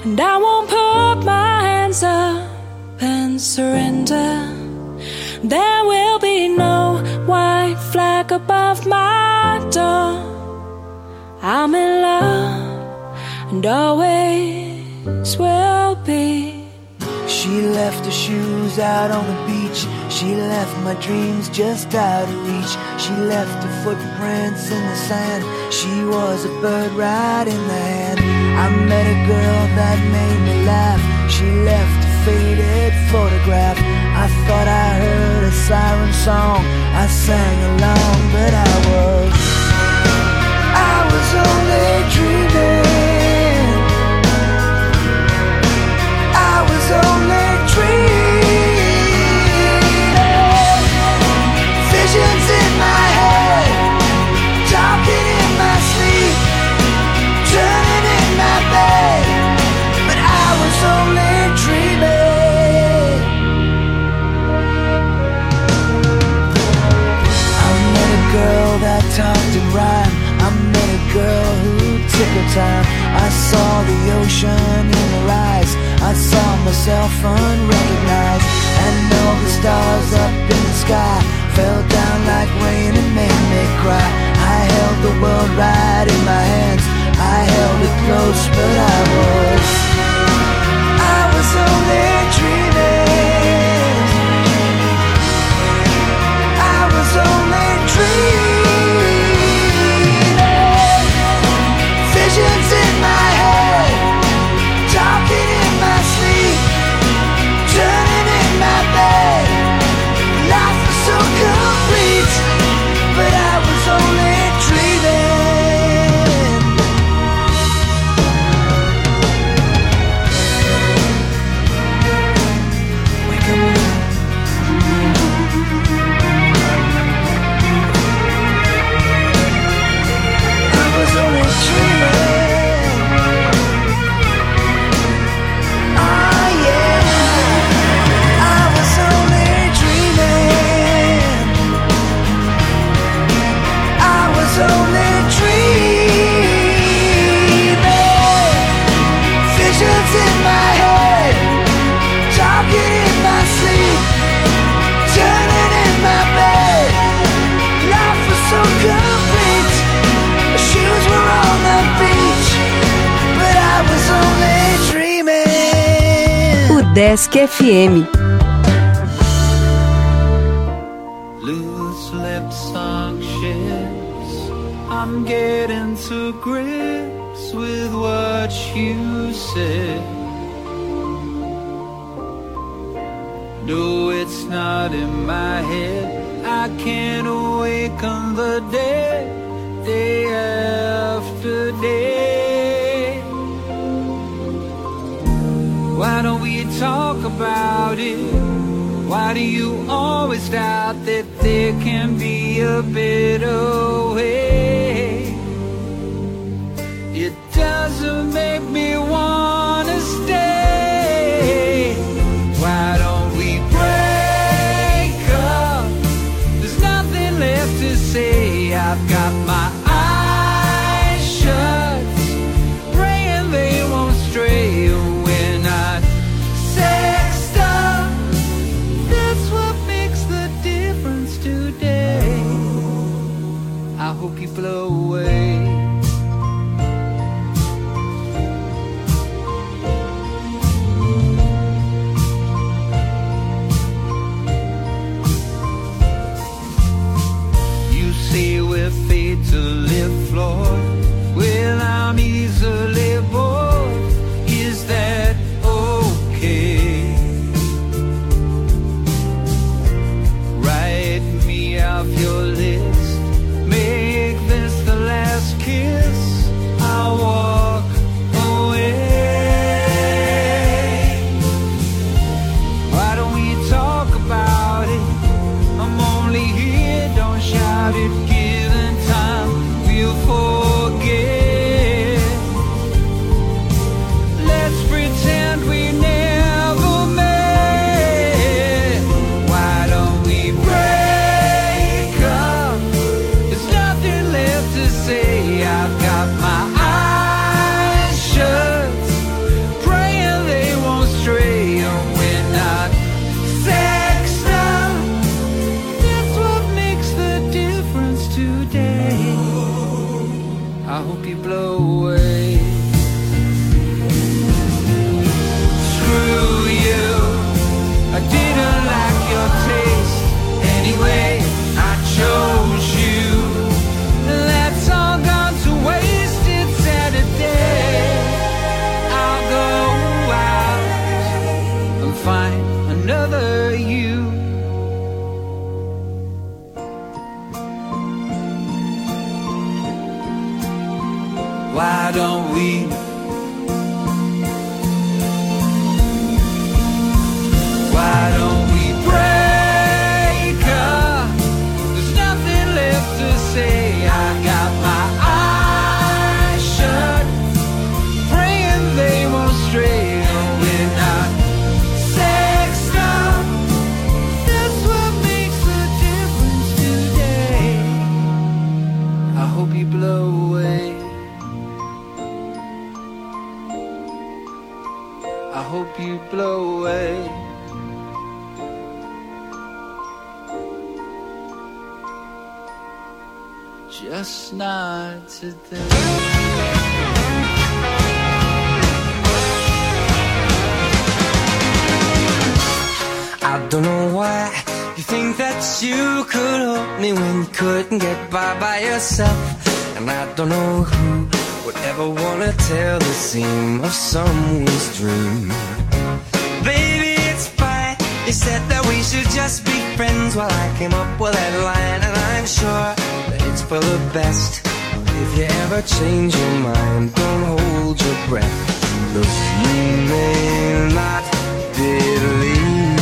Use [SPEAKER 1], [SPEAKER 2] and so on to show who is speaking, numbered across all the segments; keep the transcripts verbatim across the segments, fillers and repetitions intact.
[SPEAKER 1] and I won't put my hands up and surrender. There will be no white flag above my door. I'm in love and always will be.
[SPEAKER 2] She left her shoes out on the beach. She left my dreams just out of reach. She left her footprints in the sand. She was a bird right in the hand. I met a girl that made me laugh. She left a faded photograph. I thought I heard a siren song. I sang along, but I was I was only dreaming. I was only dreaming. Visions in my head, talking in my sleep, turning in my bed, but I was only dreaming. I met a girl that talked in rhyme. I met a girl who took her time. I saw the ocean in her eyes. I saw myself unrecognized, and all the stars up in the sky fell down like rain and made me cry. I held the world right in my hands. I held it close, but I was I was only dreaming. I was only dreaming. Visions in my head, talking in my sleep, turning in my bed. Life was so complete, but I was only dreaming. Wake up. I was only dreaming.
[SPEAKER 3] Desk F M.
[SPEAKER 4] Loose lips, anxious. I'm getting to grips with what you said. No, it's not in my head. I can't awaken the dead day after day. Why don't we talk about it? Why do you always doubt that there can be a better way? It doesn't make me wanna stay. Why don't we break up? There's nothing left to say. I've got my eyes shut, praying they won't stray. I hope you blow away. I hope you blow away. Just not today.
[SPEAKER 5] I don't know why you think that you could hold me when you couldn't get by by yourself. And I don't know who would ever wanna tell the seam of someone's dream. Baby, it's fine. You said that we should just be friends while I came up with that line. And I'm sure that it's for the best. If you ever change your mind, don't hold your breath. Look, you may not believe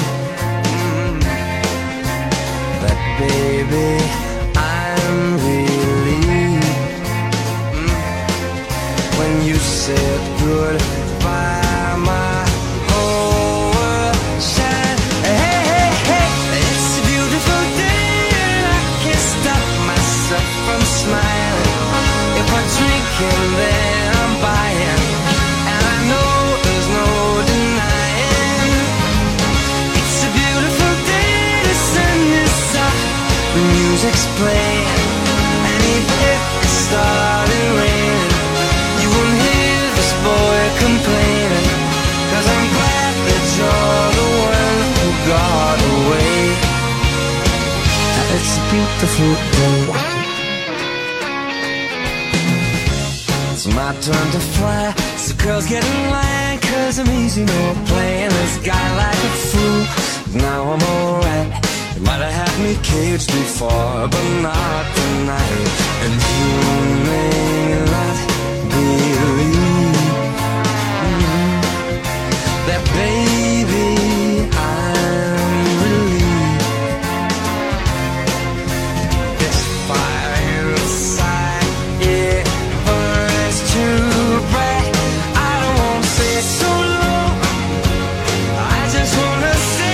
[SPEAKER 5] baby, I'm relieved mm. when you said goodbye, my whole world shined. Hey, hey, hey, it's a beautiful day and I can't stop myself from smiling. If I drink and then I'm buying, and I know there's no denying. It's a beautiful day, the sun is up, the music's playing, and even if it started raining, you won't hear this boy complaining, 'cause I'm glad that you're the one who got away. It's a beautiful day. It's my turn to fly, so girls get in line, 'cause I'm easy, no playing this guy like a fool. Now I'm alright. You might have had me caged before, but not tonight. And you may not believe mm, that, baby, I'm relieved. This fire inside, it burns too bright. I don't want to say so long, I just want to say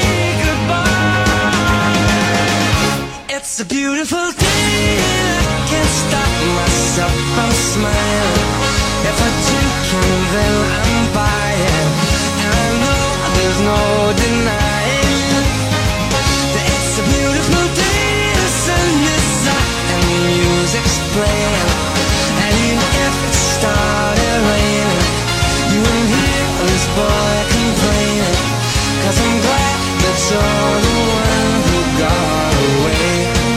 [SPEAKER 5] it's a beautiful day and I can't stop myself from smiling. If I drink and then I'm buying, and I know there's no denying that it's a beautiful day. The sun is up and the music's playing, and even if it started raining, you wouldn't hear this boy complaining, 'cause I'm glad that you're the one who got away.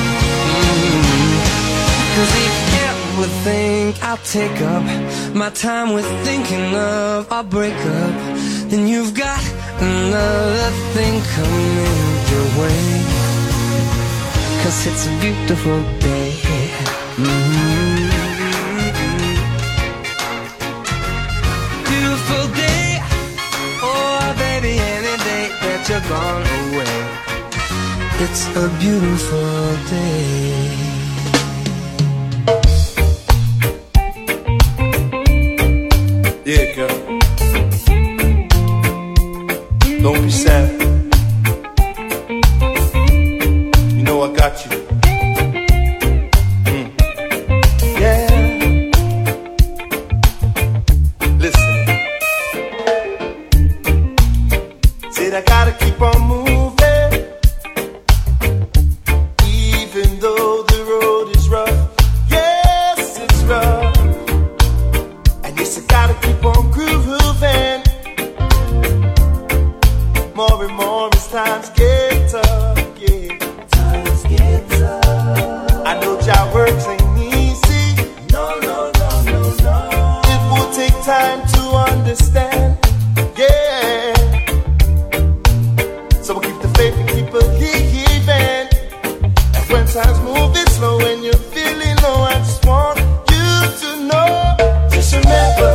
[SPEAKER 5] Cause if you ever think I'll take up my time with thinking of our breakup, then you've got another thing coming your way. 'Cause it's a beautiful day. Mm-hmm. Beautiful day. Oh baby, any day that you're gone away, it's a beautiful day.
[SPEAKER 6] Yeah, girl. Don't be sad. You know I got you. Mm. Yeah. Listen. Said I gotta keep on moving, even though the road is rough. Yes, it's rough. And yes, I gotta keep on grooving. More and more as times get tough, yeah. Times get tough. I know job works ain't easy. No, no, no, no, no. It will take time to understand, yeah. So we'll keep the faith and keep believing. And when times moving slow and you're feeling low, I just want you to know. Just remember,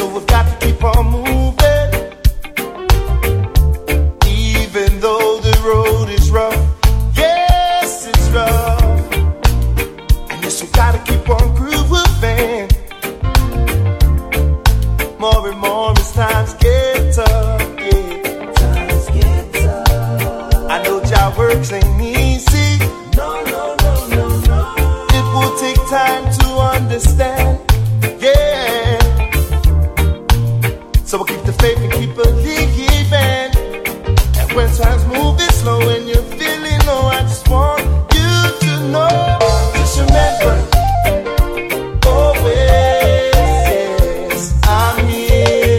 [SPEAKER 6] So we've got to keep on moving, even though the road is rough. Yes, it's rough. And yes, we gotta keep on grooving. More and more as times get tough, yeah. Times get tough. I know y'all works ain't easy. No, no, no, no, no. It will take time to understand, yeah. So we'll keep the faith and keep believing. And when times moving slow and you're feeling low, I just want you to know. Just remember, always, I'm here.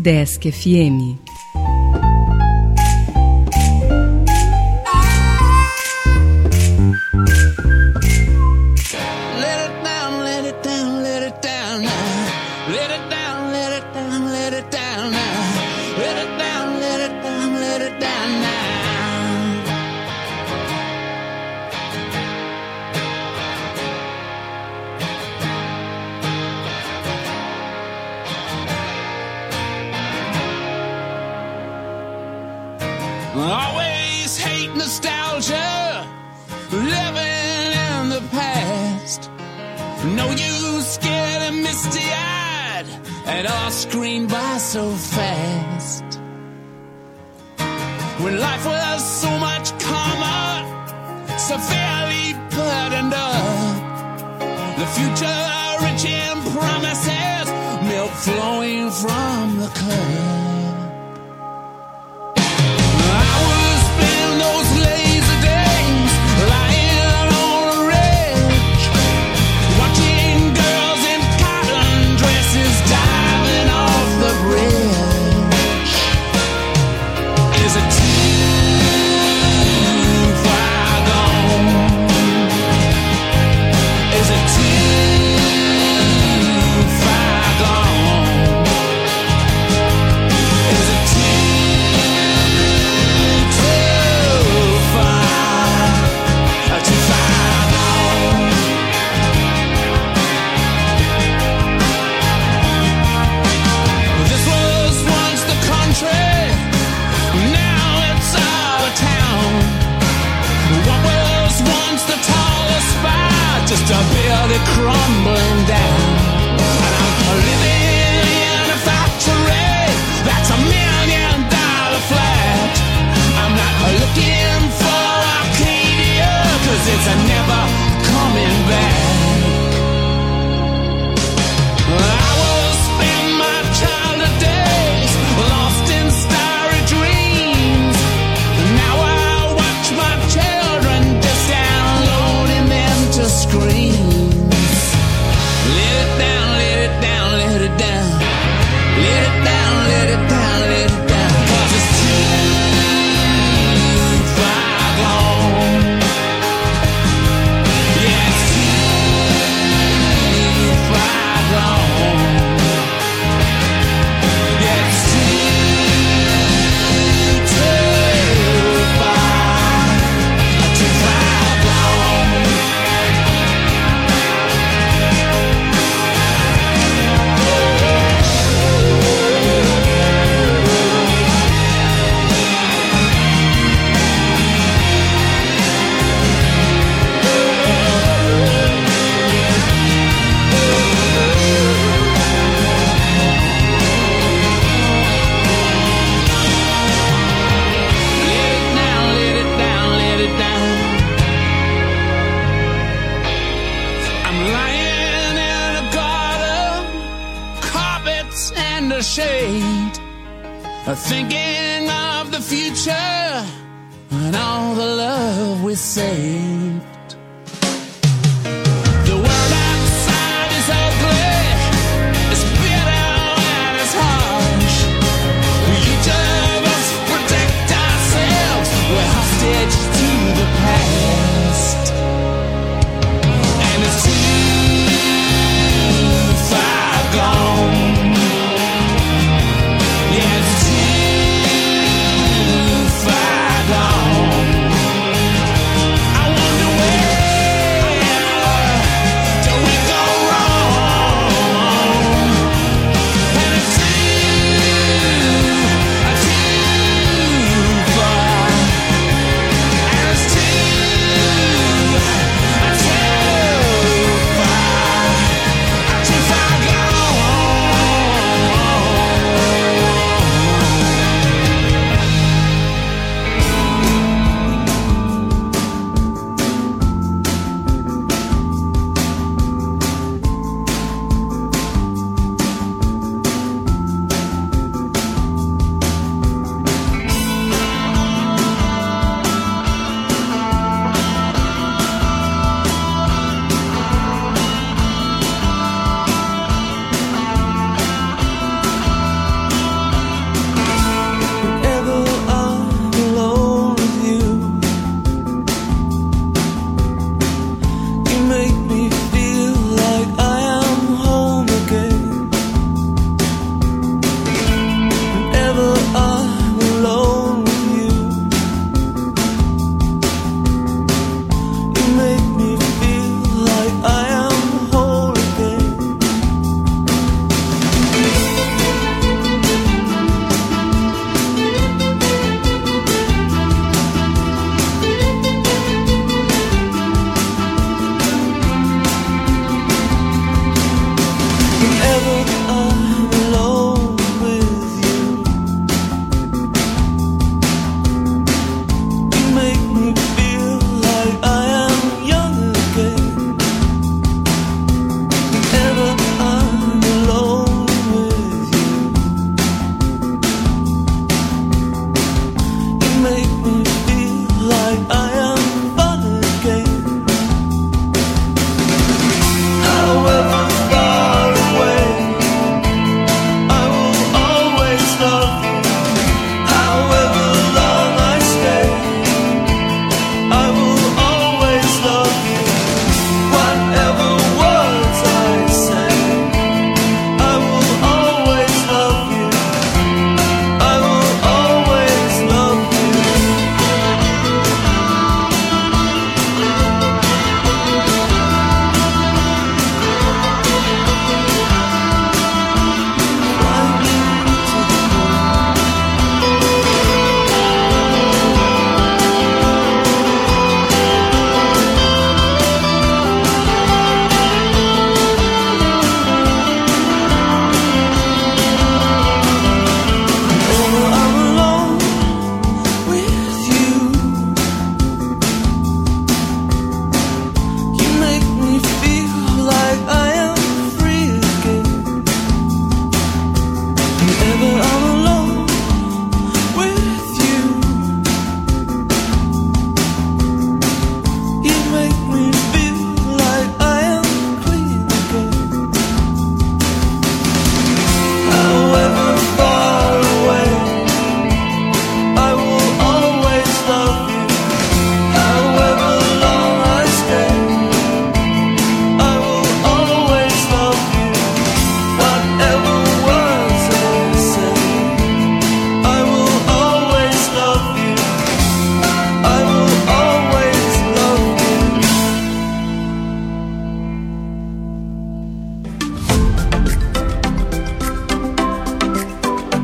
[SPEAKER 3] Udesc F M.
[SPEAKER 7] Always hate nostalgia, living in the past. No use getting misty-eyed, and all screened by so fast. When life was so much calmer, severely burdened up, the future rich in promises, milk flowing from the cup. Just a building crumbling down, and I'm living in a factory that's a million dollar flat. I'm not looking for Arcadia, cause it's a never coming back. I will spend my childhood days lost in starry dreams. Now I watch my children just downloading them to screens. Let it down, let it down, let it down. Let it down, let it down, let it down. Cause it's too far gone. Yeah, it's too far gone. Yeah, it's too, too far, too far gone. Shade, thinking of the future and all the love we saved. The world outside is ugly, it's bitter and it's harsh. Each of us protect ourselves, we're hostage to the past, and it's too far gone. Yeah, it's too far gone. I wonder where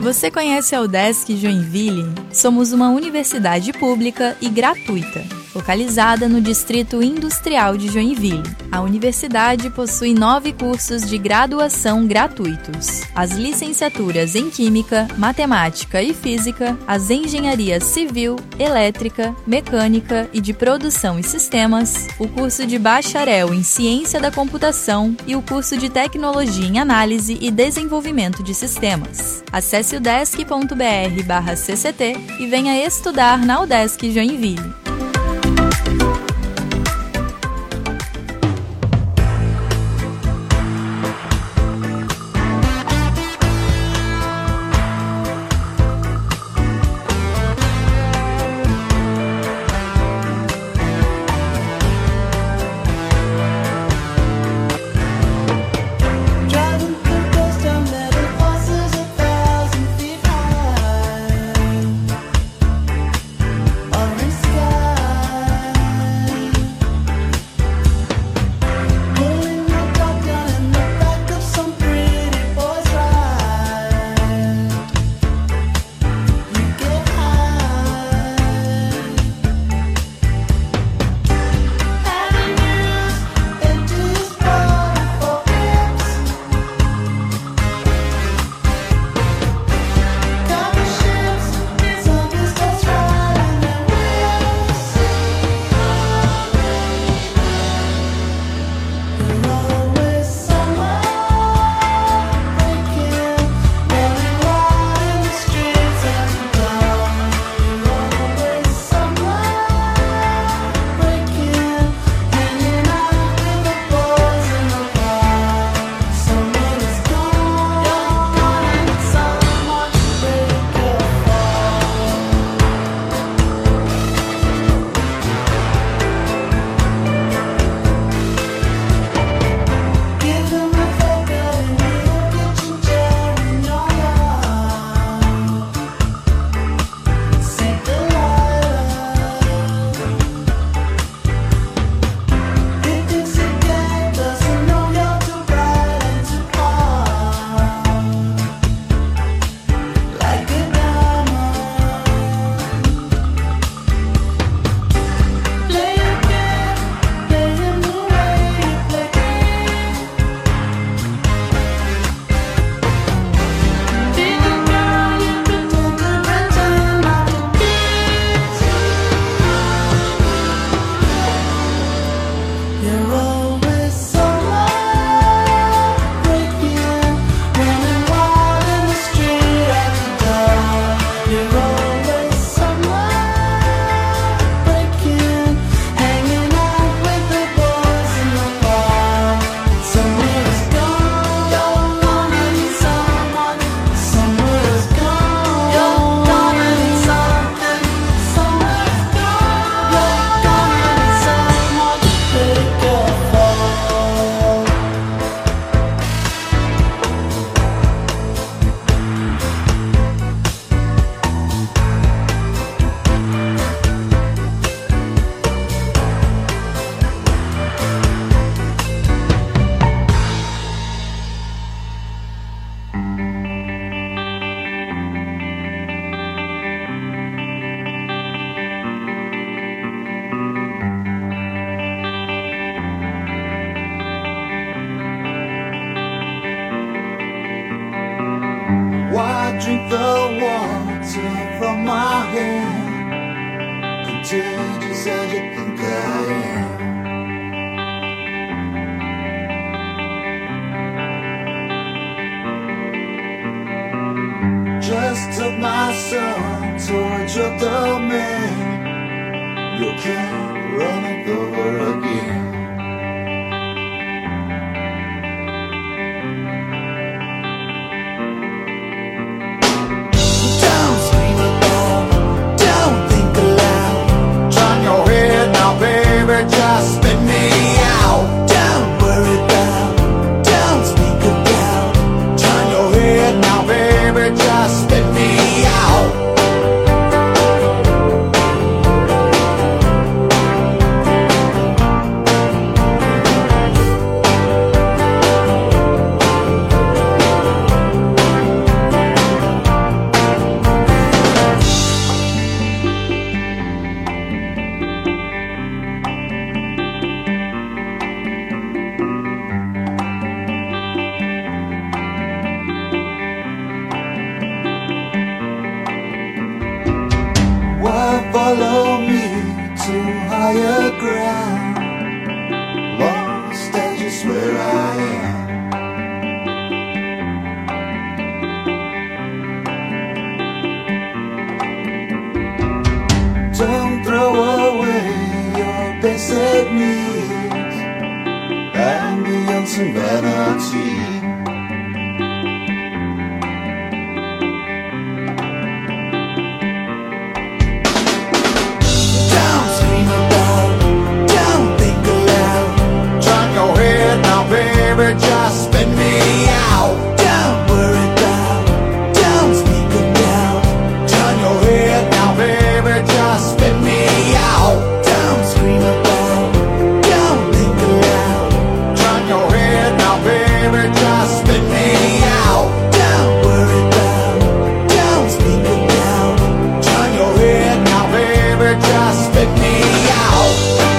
[SPEAKER 8] Você conhece a UDESC Joinville? Somos uma universidade pública e gratuita, localizada no Distrito Industrial de Joinville. A universidade possui nove cursos de graduação gratuitos: as licenciaturas em Química, Matemática e Física, as engenharias Civil, Elétrica, Mecânica e de Produção e Sistemas, o curso de Bacharel em Ciência da Computação e o curso de Tecnologia em Análise e Desenvolvimento de Sistemas. Acesse udesc ponto br barra C C T e venha estudar na UDESC Joinville.
[SPEAKER 6] Drink the water from my hand, contagious as you think I am. Just took my son towards your domain. You can't run it over again. Just spit me out. Don't worry about, don't speak about. Turn your head now, baby, just spit me out. vice and vanity. Don't scream about, don't think aloud. Turn your head now, baby, just spin me out. Don't worry about, don't speak about. Turn your head now, baby, just spin me out. Don't scream about, don't think aloud. Turn your head now, baby, just spin me out. Don't worry about, don't speak about. Turn your head now, baby, just spin me out.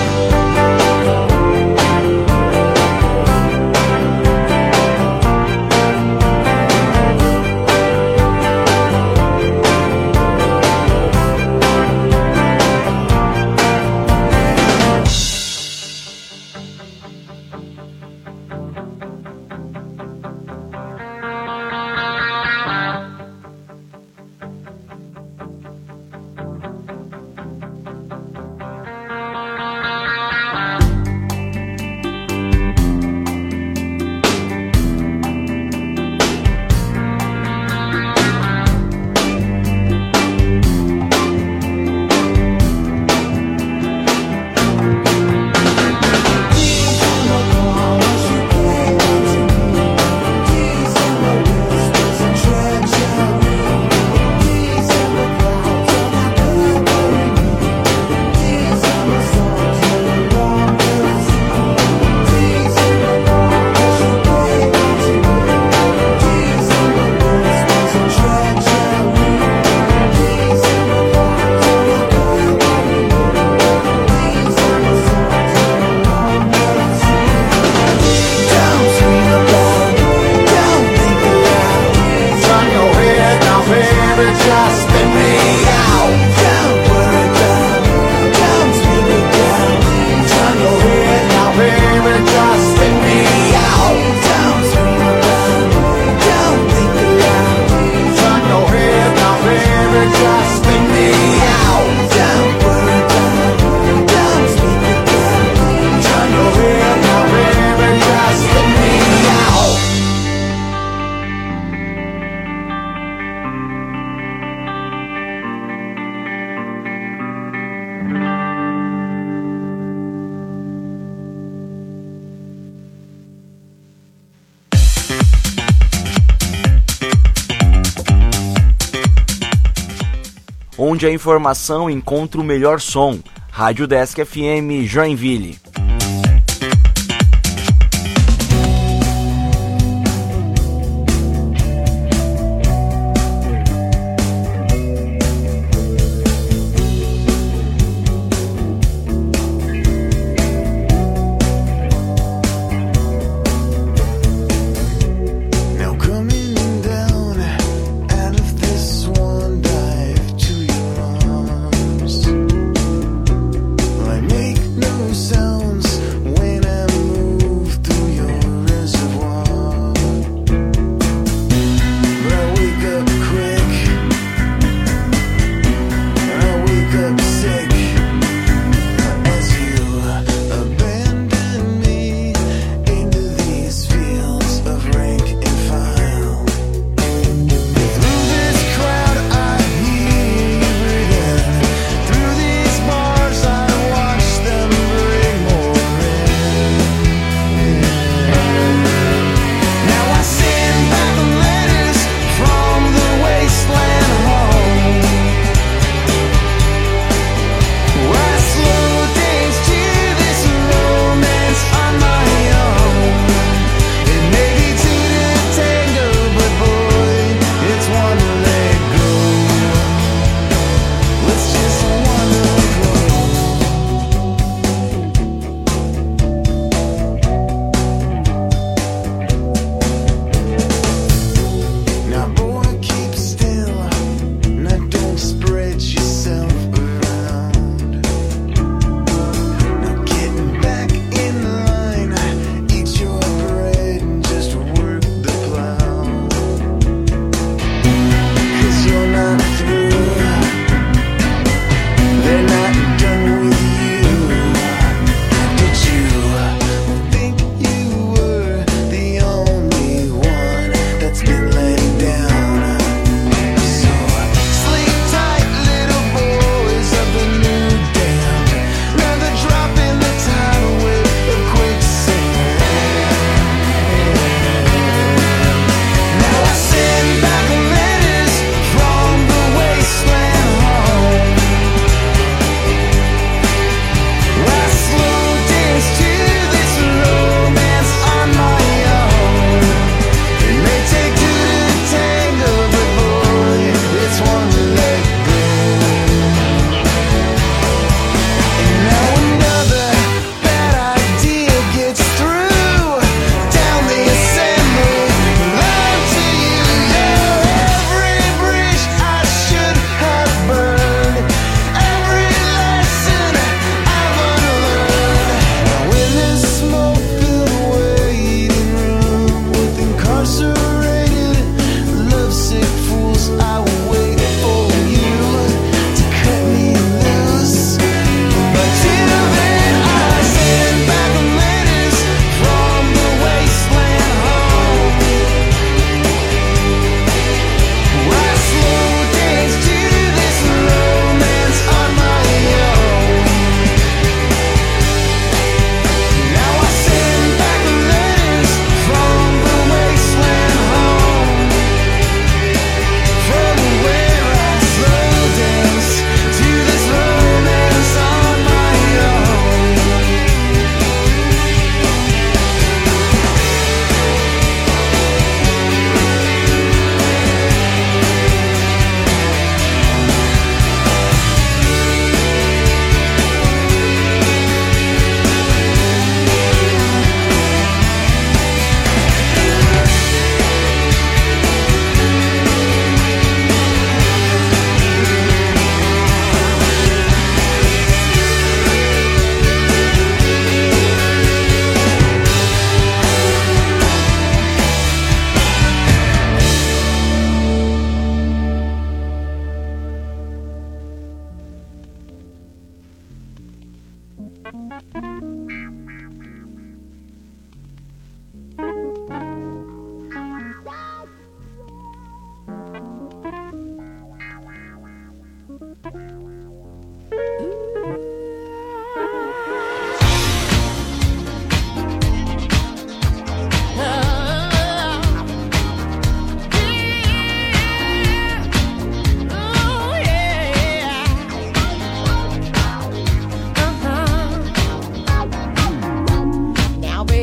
[SPEAKER 9] Onde a informação encontra o melhor som. Rádio Desk F M Joinville.
[SPEAKER 6] Sound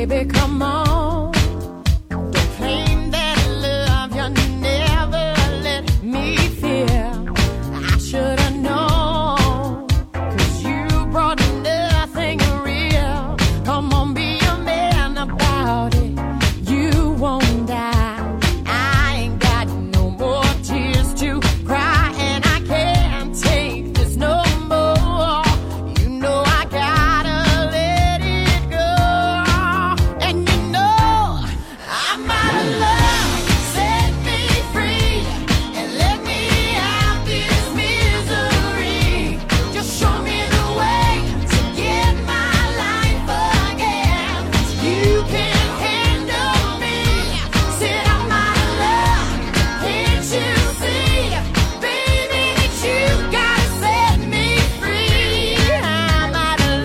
[SPEAKER 1] baby, come on. Don't claim that love you never let me feel. I should have known, 'cause you brought nothing real. Come on, be a man about it. You won't die. I ain't got no more tears to cry, and I can't take this no more. You know I gotta let it go. And you know I'm out of love. Set me free and let me out this misery. Just show me the way to get my life again. You can handle me. Said I'm out of love. Can't you see, baby, that you gotta set me free? I'm out of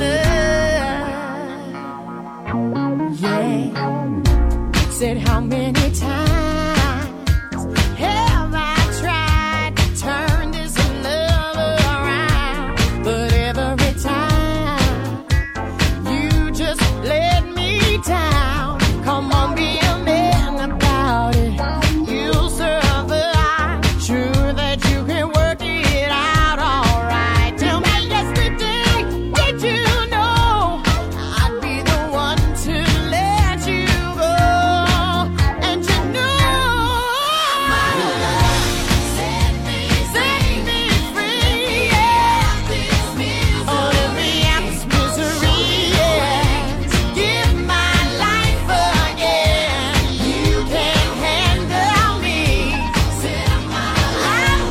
[SPEAKER 1] love. Yeah. Said how many times have I tried to turn this love around? But every time you just let me down. Come on, be a man about it. You'll survive. Sure that you can work it out alright. Tell me yesterday, did you know I'd be the one to let you go? And you know I'm out of love. Set me, set me free, yeah. Oh, let me out this misery, yeah. Give my life again. You can handle me. Said I'm out of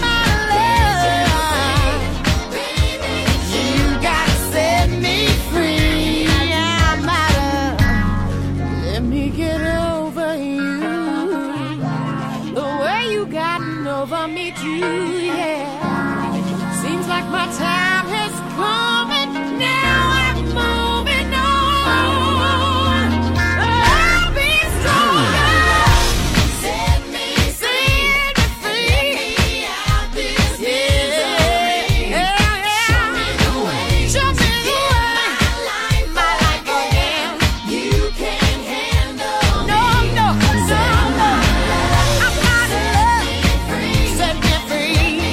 [SPEAKER 1] love. You gotta set me free. I'm out of. Let me get over you. The way you gotten over me too, yeah. Seems like my time has come and now I'm moving on. I'll be stronger. Set me, set me free. Let me out this misery. Yeah, yeah. Show me the way. Show me the way. My life again. You can handle no, no, no, no. I'm out of love. Set me free.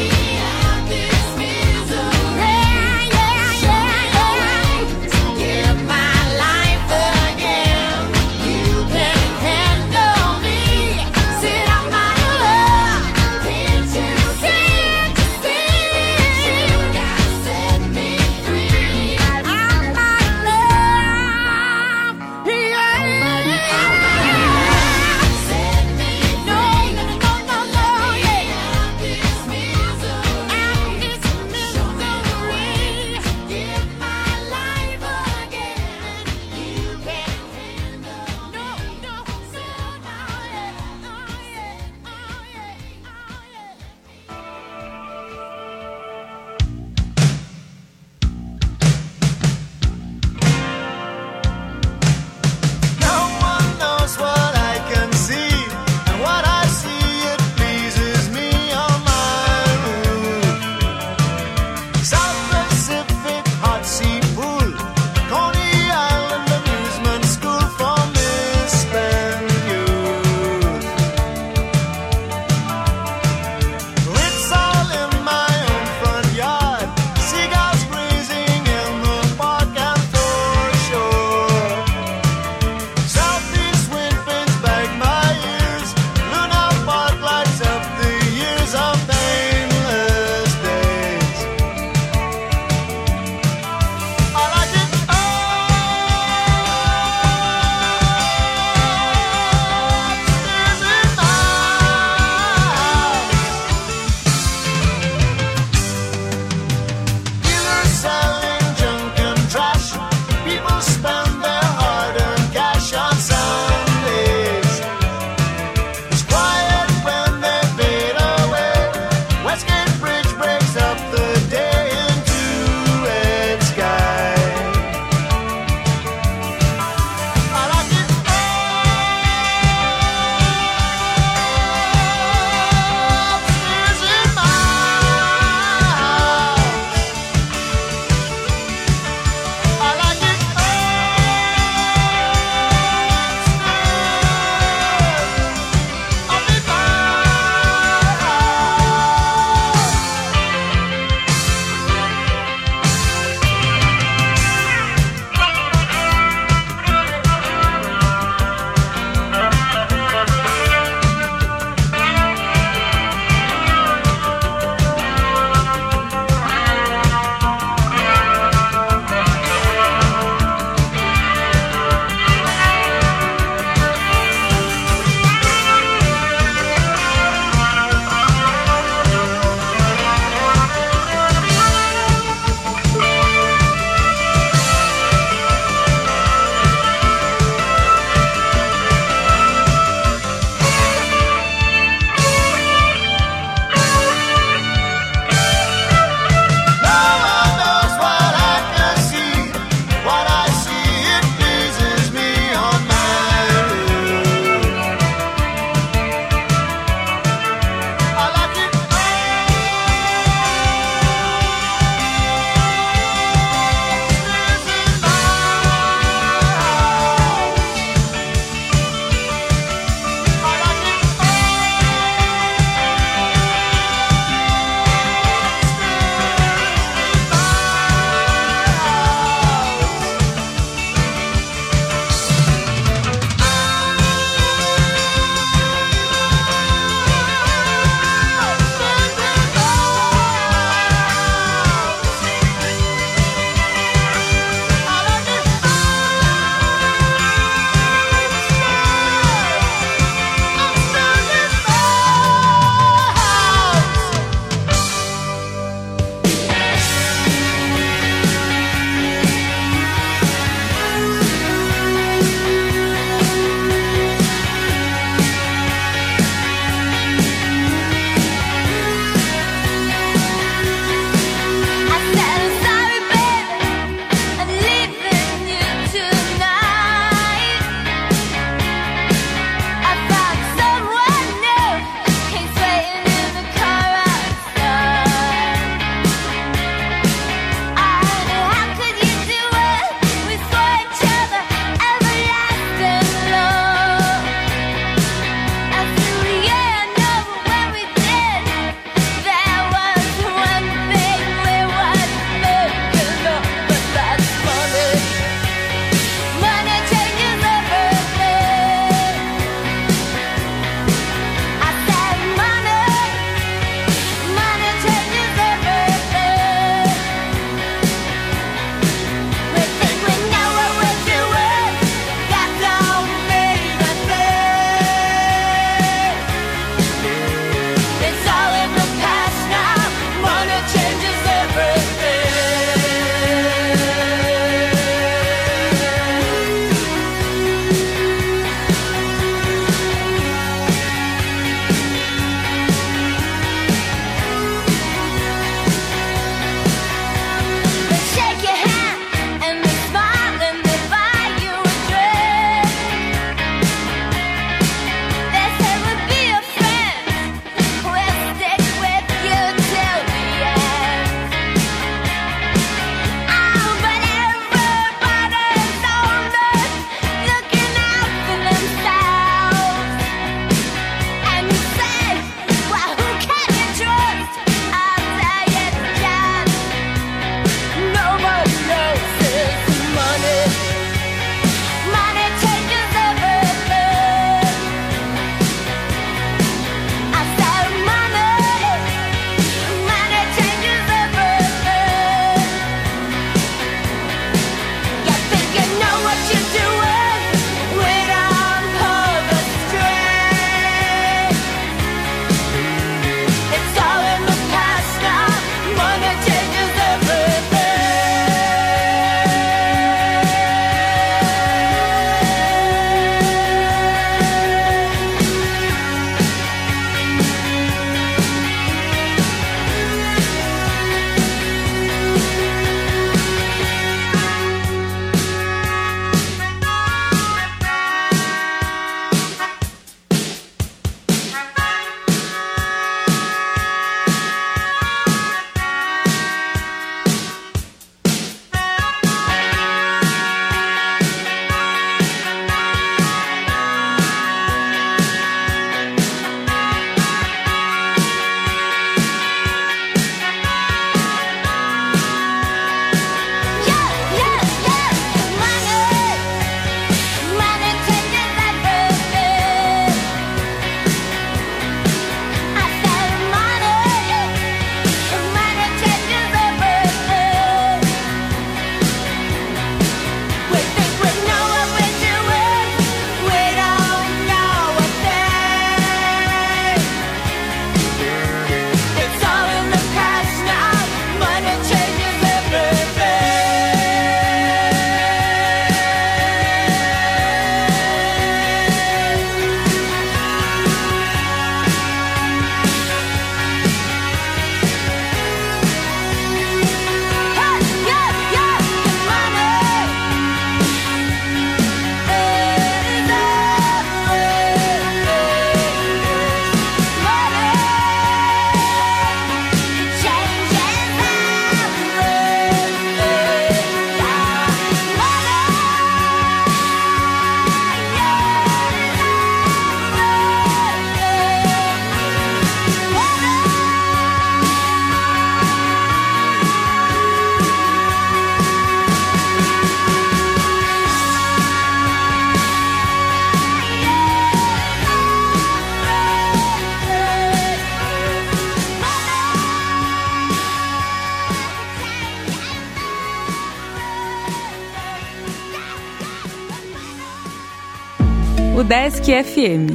[SPEAKER 3] O Desk F M.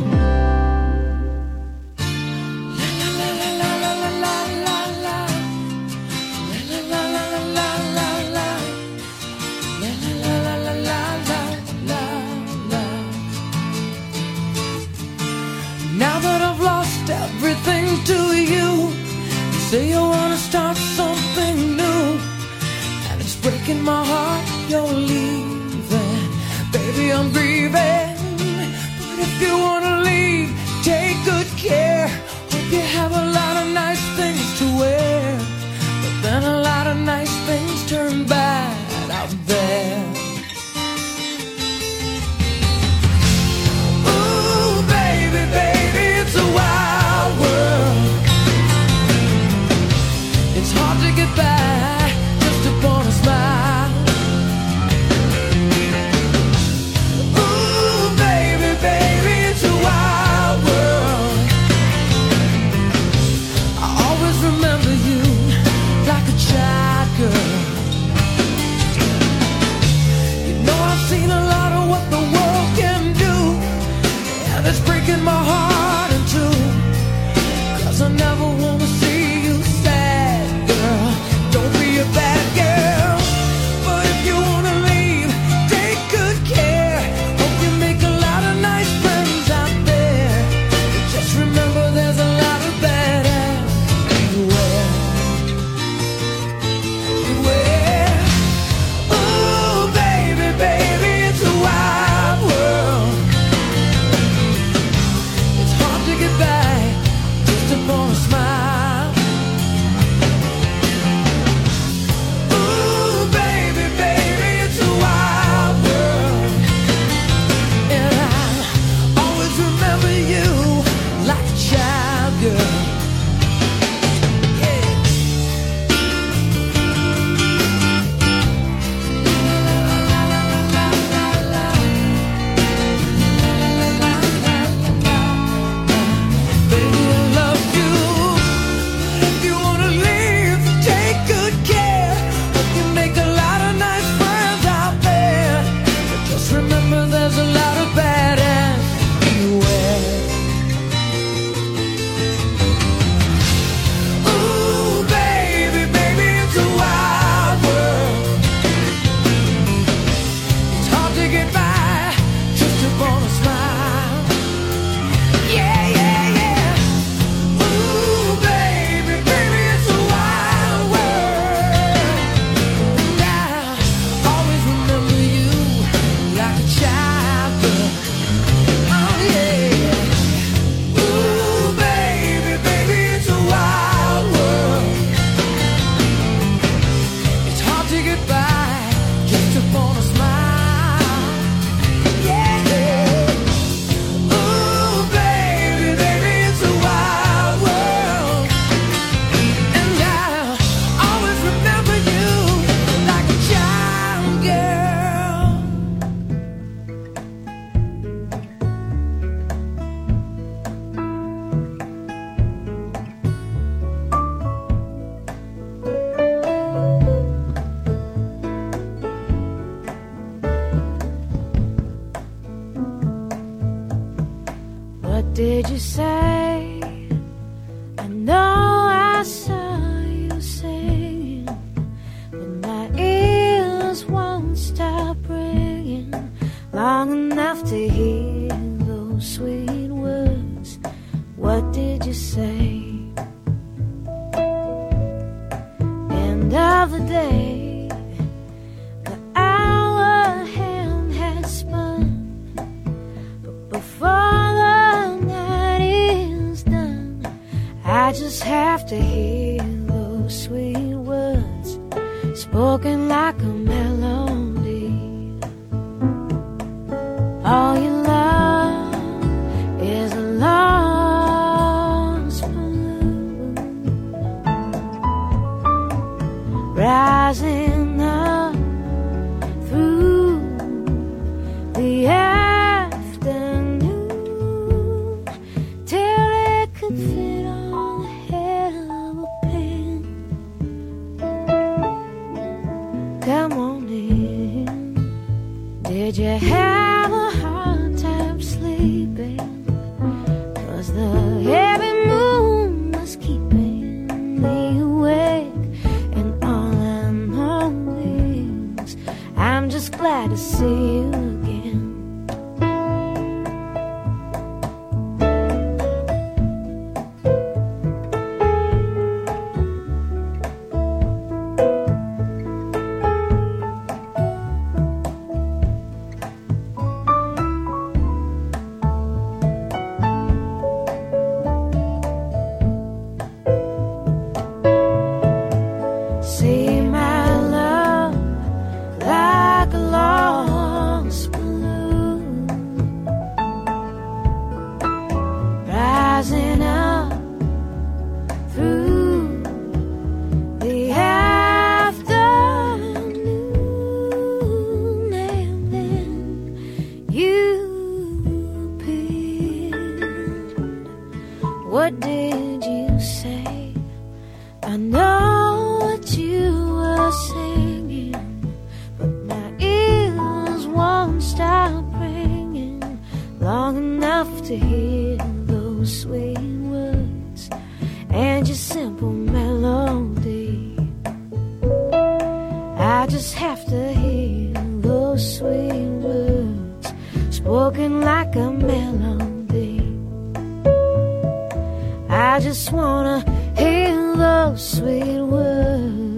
[SPEAKER 10] Now that I've lost everything to you, you say you wanna start something new, and it's breaking my heart you're leaving. Baby, I'm grieving, but if you wanna leave, take good care. Hope you have a lot of nice things to wear, but then a lot of nice things turn bad out there. Ooh, baby, baby, it's a wild world. It's hard to get by just upon a smile. Ooh, baby, baby, it's a wild world. I always remember you like a child girl. You know I've seen a lot of what the world can do, and it's breaking my heart in two, 'cause I never wanna see you sad, girl. Don't be a bad girl, but if you wanna leave, take good care. Hope you make a lot of nice friends out there, but just remember there's a lot of bad everywhere. Beware. Ooh, baby, baby, it's a wild world. It's hard to get by just upon a smile. Ooh, baby, baby, it's a wild world, and I'll always remember you like a child girl. Yeah. Baby, I love you. If you wanna leave, take good care. Hope you make a lot of nice friends out there, but just remember there's a lot of bad everywhere. Ooh, baby, baby, it's a wild world. It's hard to get by just upon a smile. Yeah, yeah, yeah. Ooh, baby, baby, it's a wild world. And I'll always remember you like a child girl. Oh, yeah. Ooh, baby, baby, it's a wild world. It's hard to get by just upon a smile. Yeah, yeah. Ooh, baby, baby, it's a wild world, and I'll always remember you like a child girl. What did you say? I know I saw you singing, but my ears won't stop ringing long enough to hear those sweet words. What did you say? End of the day, the hour hand had spun, but before the night is done, I just have to hear those sweet words spoken like a melody. All you love is a lost balloon rising up through the afternoon till it could fit on the head of a pin.
[SPEAKER 11] What did you say? I know what you were singing, but my ears won't stop ringing long enough to hear those sweet words and your simple melody. I just have to hear those sweet words spoken like a melody. I just wanna hear those sweet words